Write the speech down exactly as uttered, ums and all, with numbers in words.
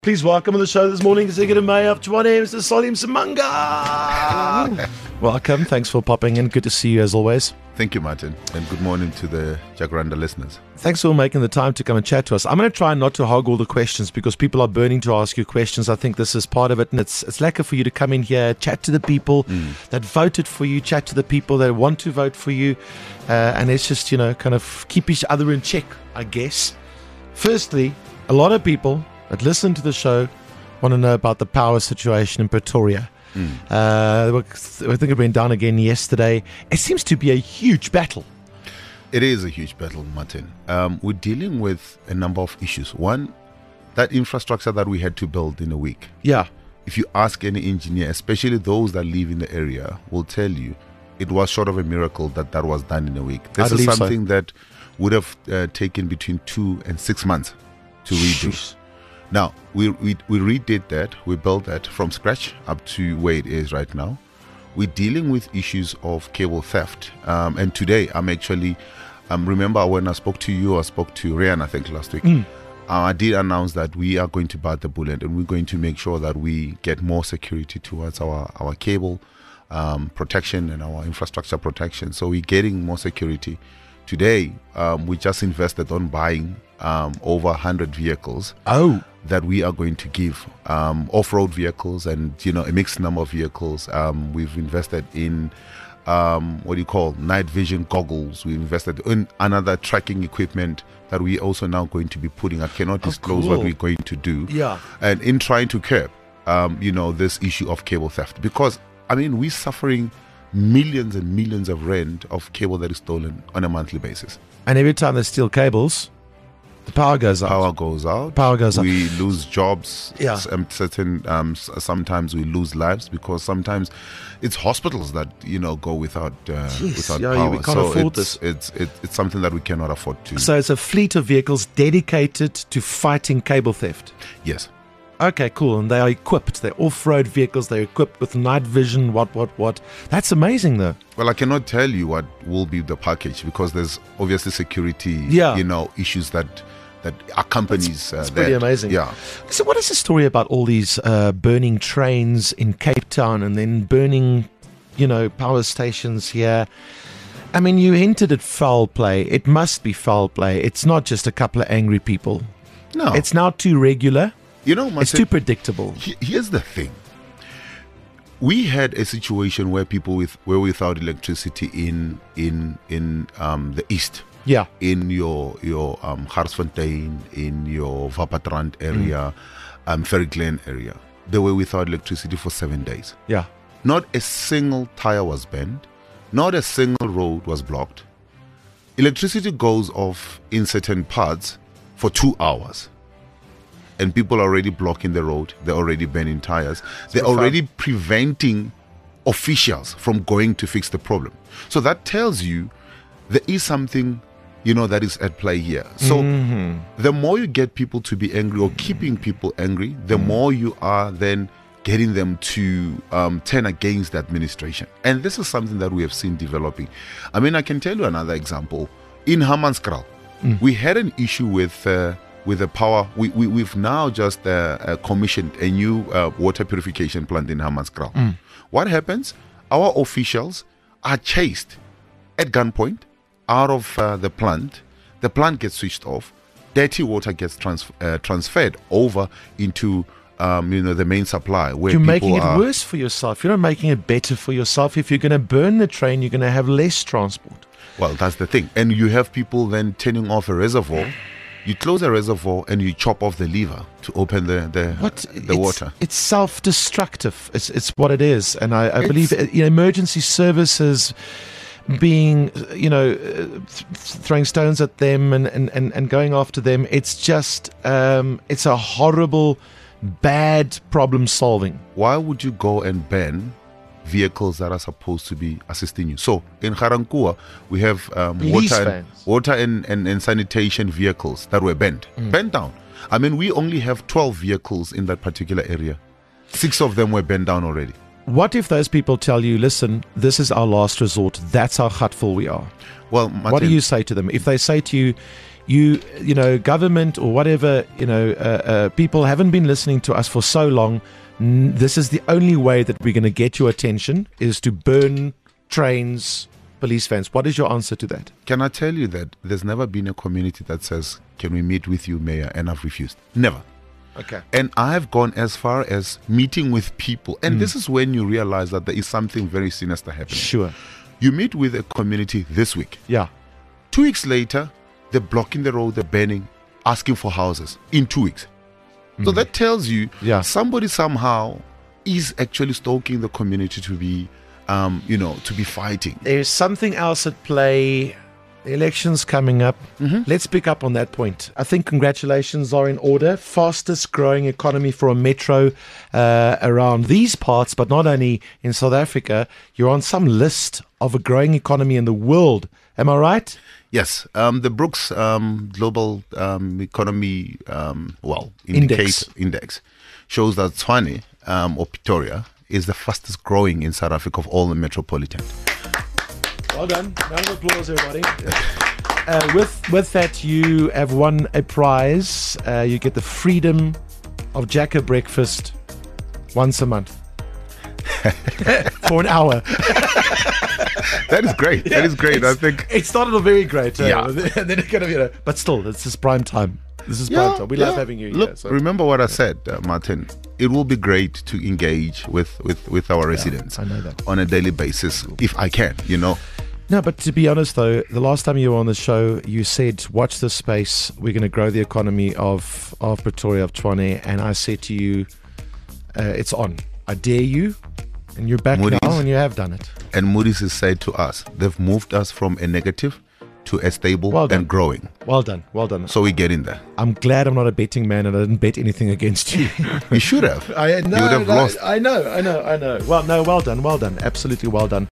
Please welcome on the show this morning, Executive Mayor of Tshwane, Mister Salim Simanga. Welcome. Thanks for popping in. Good to see you as always. Thank you, Martin, and good morning to the Jacaranda listeners. Thanks for making the time to come and chat to us. I'm going to try not to hog all the questions because people are burning to ask you questions. I think this is part of it, and it's it's lekker for you to come in here, chat to the people mm. that voted for you, chat to the people that want to vote for you, uh, and it's just, you know, kind of keep each other in check, I guess. Firstly, a lot of people that listen to the show want to know about the power situation in Pretoria. Mm. Uh, I think it went down again yesterday. It seems to be a huge battle. It is a huge battle, Martin. Um, we're dealing with a number of issues. One, that infrastructure that we had to build in a week. Yeah. If you ask any engineer, especially those that live in the area, will tell you it was short of a miracle that that was done in a week. This I is something so. that would have uh, taken between two and six months to redo. Jeez. Now, we, we we redid that, we built that from scratch up to where it is right now. We're dealing with issues of cable theft. Um, and today, I'm actually, um, remember when I spoke to you, I spoke to Ryan, I think, last week. Mm. Uh, I did announce that we are going to bite the bullet and we're going to make sure that we get more security towards our, our cable um, protection and our infrastructure protection. So we're getting more security. Today, um, we just invested on buying um, over one hundred vehicles. Oh. That we are going to give um, off-road vehicles and, you know, a mixed number of vehicles. Um, we've invested in um, what do you call night vision goggles. We invested in another tracking equipment that we also now going to be putting. I cannot disclose oh, cool. what we're going to do. Yeah. And in trying to curb, um, you know, this issue of cable theft, because I mean we're suffering millions and millions of rand of cable that is stolen on a monthly basis. And every time they steal cables, the power goes out. Power goes out. Power goes out. We lose jobs. Yeah. Um, certain. Um, sometimes we lose lives because sometimes it's hospitals that you know go without uh, Jeez, without yeah, power. we can't so afford it's, this. It's it's it's something that we cannot afford to. So it's a fleet of vehicles dedicated to fighting cable theft. Yes. Okay, cool. And they are equipped. They're off-road vehicles. They're equipped with night vision, what, what, what. That's amazing, though. Well, I cannot tell you what will be the package because there's obviously security, yeah. you know, issues that that accompanies. That's, that's uh, pretty that. amazing. Yeah. So what is the story about all these uh, burning trains in Cape Town and then burning, you know, power stations here? I mean, you hinted at foul play. It must be foul play. It's not just a couple of angry people. No. It's now too regular. You know, Martin, it's too predictable. Here's the thing. We had a situation where people with were without electricity in in in um, the east. Yeah. In your your um, Garsfontein, in your Wappatrand area, mm. um, Ferry Glen area, they were without electricity for seven days. Yeah. Not a single tire was bent. Not a single road was blocked. Electricity goes off in certain parts for two hours. And people are already blocking the road. They're already burning tires. That's They're already fun. preventing officials from going to fix the problem. So that tells you there is something, you know, that is at play here. So mm-hmm. the more you get people to be angry or keeping people angry, the mm. more you are then getting them to um, turn against the administration. And this is something that we have seen developing. I mean, I can tell you another example. In Hammanskraal, mm. we had an issue with... Uh, with the power, we, we, we've now just uh, uh, commissioned a new uh, water purification plant in Hammanskraal. Mm. What happens? Our officials are chased at gunpoint out of uh, the plant. The plant gets switched off. Dirty water gets trans- uh, transferred over into um, you know, the main supply. Where you're people making it are worse for yourself. You're not making it better for yourself. If you're going to burn the train, you're going to have less transport. Well, that's the thing. And you have people then turning off a reservoir. You close a reservoir and you chop off the lever to open the the, what? the it's, water. It's self-destructive. It's it's what it is, and I, I believe you know, emergency services being you know th- throwing stones at them and, and, and, and going after them. It's just um, it's a horrible, bad problem solving. Why would you go and ban vehicles that are supposed to be assisting you? So in Ga-Rankuwa, we have um, water, and, water and, and, and sanitation vehicles that were bent, mm. bent down. I mean, we only have twelve vehicles in that particular area. Six of them were bent down already. What if those people tell you, listen, this is our last resort, that's how hurtful we are? Well, Martin, what do you say to them? If they say to you, you you know, government or whatever, you know, uh, uh, people haven't been listening to us for so long. N- This is the only way that we're going to get your attention, is to burn trains, police vans. What is your answer to that? Can I tell you that there's never been a community that says, can we meet with you, Mayor? And I've refused. Never. Okay. And I've gone as far as meeting with people. And this is when you realize that there is something very sinister happening. Sure. You meet with a community this week. Yeah. Two weeks later, they're blocking the road, they're banning, asking for houses in two weeks. So that tells you Yeah. somebody somehow is actually stoking the community to be, um, you know, to be fighting. There's something else at play. The election's coming up. Let's pick up on that point. I think congratulations are in order. Fastest growing economy for a metro uh, around these parts, but not only in South Africa. You're on some list of a growing economy in the world. Am I right? Yes, um, the Brooks um, Global um, Economy, um, well, Index. indicator index shows that Tshwane um, or Pretoria is the fastest growing in South Africa of all the metropolitan. Well done. Round of applause, everybody. Uh, with with that, you have won a prize. Uh, you get the freedom of Jacker breakfast once a month for an hour. That is great. That is great. I It's- think. it started off very great. Uh, Yeah. and then it kind of, you know, but still, this is prime time. This is prime time. We love having you Look, here. So. remember what I said, uh, Martin. It will be great to engage with, with, with our residents I know that. on a daily basis, if I can, you know. No, but to be honest, though, the last time you were on the show, you said, watch this space. We're going to grow the economy of, of Pretoria, of Tshwane. And I said to you, uh, it's on. I dare you. And you're back Moody's. now, and you have done it. And Moody's has said to us, they've moved us from a negative to a stable Well done. and growing. Well done. Well done. So we get in there. I'm glad I'm not a betting man and I didn't bet anything against you. You should have. I, no, you would have no, lost. I know, I know, I know. Well, no, well done, well done. Absolutely well done.